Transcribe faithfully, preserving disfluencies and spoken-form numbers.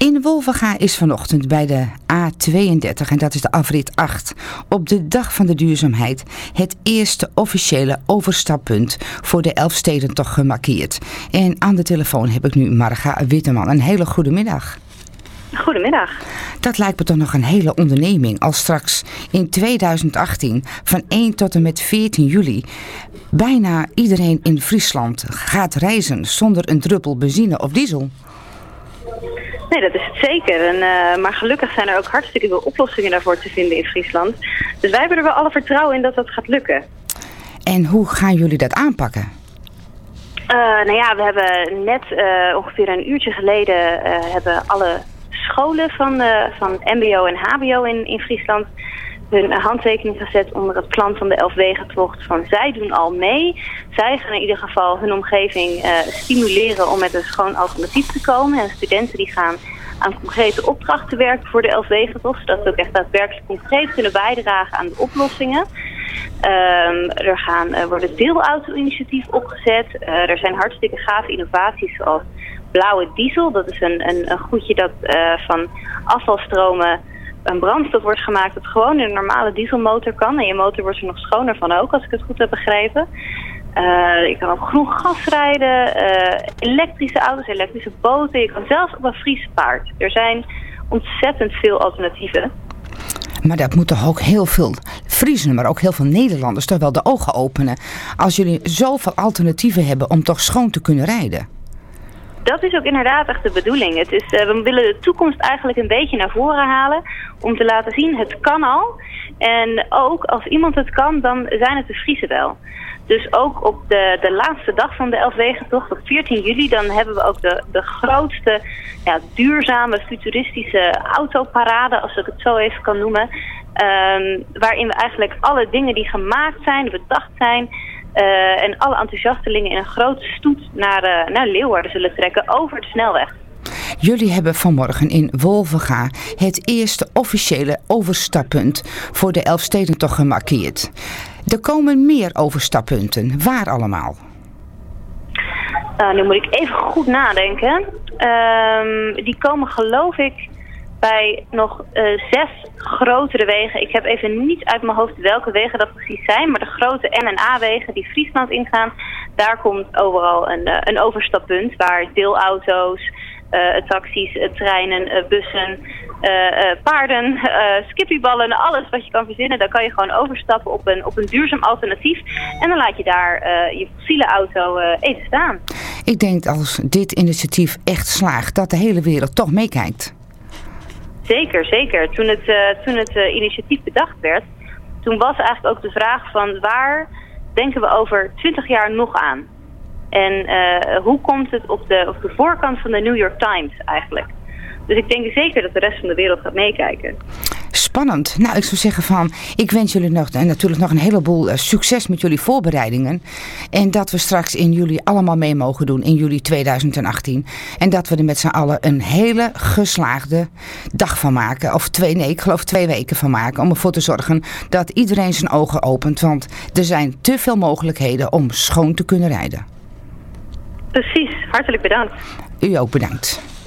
In Wolvenga is vanochtend bij de A tweeëndertig, en dat is de afrit acht, op de Dag van de Duurzaamheid het eerste officiële overstappunt voor de Elfstedentocht gemarkeerd. En aan de telefoon heb ik nu Marga Witteman. Een hele goede middag. Goedemiddag. Dat lijkt me toch nog een hele onderneming als straks in tweeduizend achttien van één tot en met veertien juli bijna iedereen in Friesland gaat reizen zonder een druppel benzine of diesel. Nee, dat is het zeker. En, uh, maar gelukkig zijn er ook hartstikke veel oplossingen daarvoor te vinden in Friesland. Dus wij hebben er wel alle vertrouwen in dat dat gaat lukken. En hoe gaan jullie dat aanpakken? Uh, nou ja, we hebben net uh, ongeveer een uurtje geleden uh, hebben alle scholen van, uh, van mbo en hbo in, in Friesland hun handtekening gezet onder het plan van de Elfwegentocht. Van zij doen al mee. Zij gaan in ieder geval hun omgeving uh, stimuleren om met een schoon alternatief te komen. En studenten die gaan aan concrete opdrachten werken voor de Elfwegentocht. Zodat ze ook echt daadwerkelijk concreet kunnen bijdragen aan de oplossingen. Um, er gaan, uh, worden deelauto-initiatief opgezet. Uh, er zijn hartstikke gave innovaties zoals blauwe diesel. Dat is een, een, een goedje dat uh, van afvalstromen een brandstof wordt gemaakt dat gewoon in een normale dieselmotor kan. En je motor wordt er nog schoner van ook, als ik het goed heb begrepen. Uh, je kan op groen gas rijden, uh, elektrische auto's, elektrische boten. Je kan zelfs op een Fries paard. Er zijn ontzettend veel alternatieven. Maar dat moet toch ook heel veel Friezen, maar ook heel veel Nederlanders toch wel de ogen openen. Als jullie zoveel alternatieven hebben om toch schoon te kunnen rijden. Dat is ook inderdaad echt de bedoeling. Het is, uh, we willen de toekomst eigenlijk een beetje naar voren halen om te laten zien, het kan al. En ook als iemand het kan, dan zijn het de Friesen wel. Dus ook op de, de laatste dag van de Elfwegentocht, op veertien juli, dan hebben we ook de, de grootste ja, duurzame, futuristische autoparade, als ik het zo even kan noemen. Um, waarin we eigenlijk alle dingen die gemaakt zijn, bedacht zijn, Uh, en alle enthousiastelingen in een grote stoet naar, uh, naar Leeuwarden zullen trekken over de snelweg. Jullie hebben vanmorgen in Wolvenga het eerste officiële overstappunt voor de Elfstedentocht gemarkeerd. Er komen meer overstappunten. Waar allemaal? Uh, nu moet ik even goed nadenken. Uh, die komen geloof ik bij nog uh, zes grotere wegen. Ik heb even niet uit mijn hoofd welke wegen dat precies zijn. Maar de grote N en A-wegen die Friesland ingaan. Daar komt overal een, uh, een overstappunt. Waar deelauto's, uh, taxis, uh, treinen, uh, bussen, uh, uh, paarden, uh, skippieballen. Alles wat je kan verzinnen. Daar kan je gewoon overstappen op een, op een duurzaam alternatief. En dan laat je daar uh, je fossiele auto uh, even staan. Ik denk als dit initiatief echt slaagt dat de hele wereld toch meekijkt. Zeker, zeker. Toen het, uh, toen het uh, initiatief bedacht werd, toen was eigenlijk ook de vraag van waar denken we over twintig jaar nog aan? En uh, hoe komt het op de, op de voorkant van de New York Times eigenlijk? Dus ik denk zeker dat de rest van de wereld gaat meekijken. Spannend. Nou, ik zou zeggen van, ik wens jullie nog, en natuurlijk nog een heleboel uh, succes met jullie voorbereidingen. En dat we straks in juli allemaal mee mogen doen, in juli tweeduizend achttien. En dat we er met z'n allen een hele geslaagde dag van maken. Of twee, nee, ik geloof twee weken van maken. Om ervoor te zorgen dat iedereen zijn ogen opent. Want er zijn te veel mogelijkheden om schoon te kunnen rijden. Precies. Hartelijk bedankt. U ook bedankt.